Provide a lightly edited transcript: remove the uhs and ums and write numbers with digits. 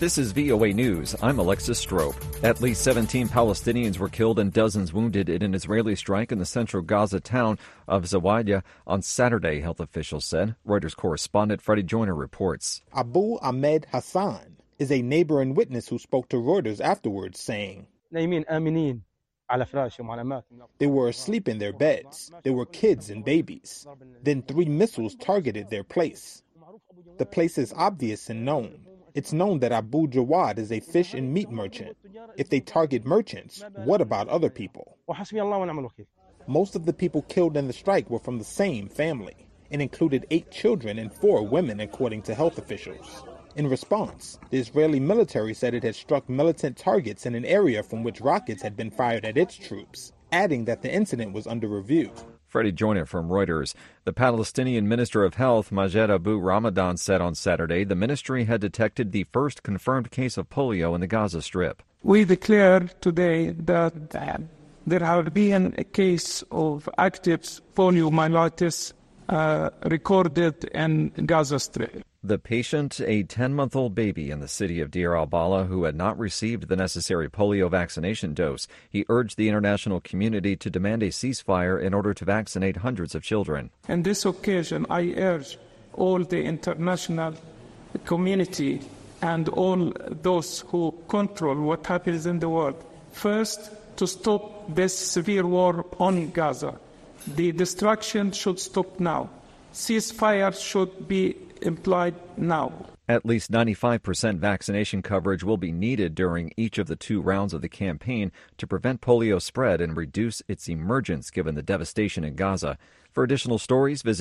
This is VOA News. I'm Alexis Strope. At least 17 Palestinians were killed and dozens wounded in an Israeli strike in the central Gaza town of Zawiya on Saturday, health officials said. Reuters correspondent Freddie Joyner reports. Abu Ahmed Hassan is a neighbor and witness who spoke to Reuters afterwards, saying, "They were asleep in their beds. There were kids and babies. Then 3 missiles targeted their place. The place is obvious and known. It's known that Abu Jawad is a fish and meat merchant. If they target merchants, what about other people?" Most of the people killed in the strike were from the same family and included 8 children and 4 women, according to health officials. In response, the Israeli military said it had struck militant targets in an area from which rockets had been fired at its troops, adding that the incident was under review. Freddie Joyner from Reuters. The Palestinian Minister of Health, Majed Abu Ramadan, said on Saturday the ministry had detected the first confirmed case of polio in the Gaza Strip. We declare today that there have been a case of active poliomyelitis recorded in Gaza Strip. The patient, a 10-month-old baby in the city of Deir al-Balah who had not received the necessary polio vaccination dose. He urged the international community to demand a ceasefire in order to vaccinate hundreds of children. On this occasion, I urge all the international community and all those who control what happens in the world, first, to stop this severe war on Gaza. The destruction should stop now. Ceasefire should be implied now. At least 95% vaccination coverage will be needed during each of the 2 rounds of the campaign to prevent polio spread and reduce its emergence given the devastation in Gaza. For additional stories, visit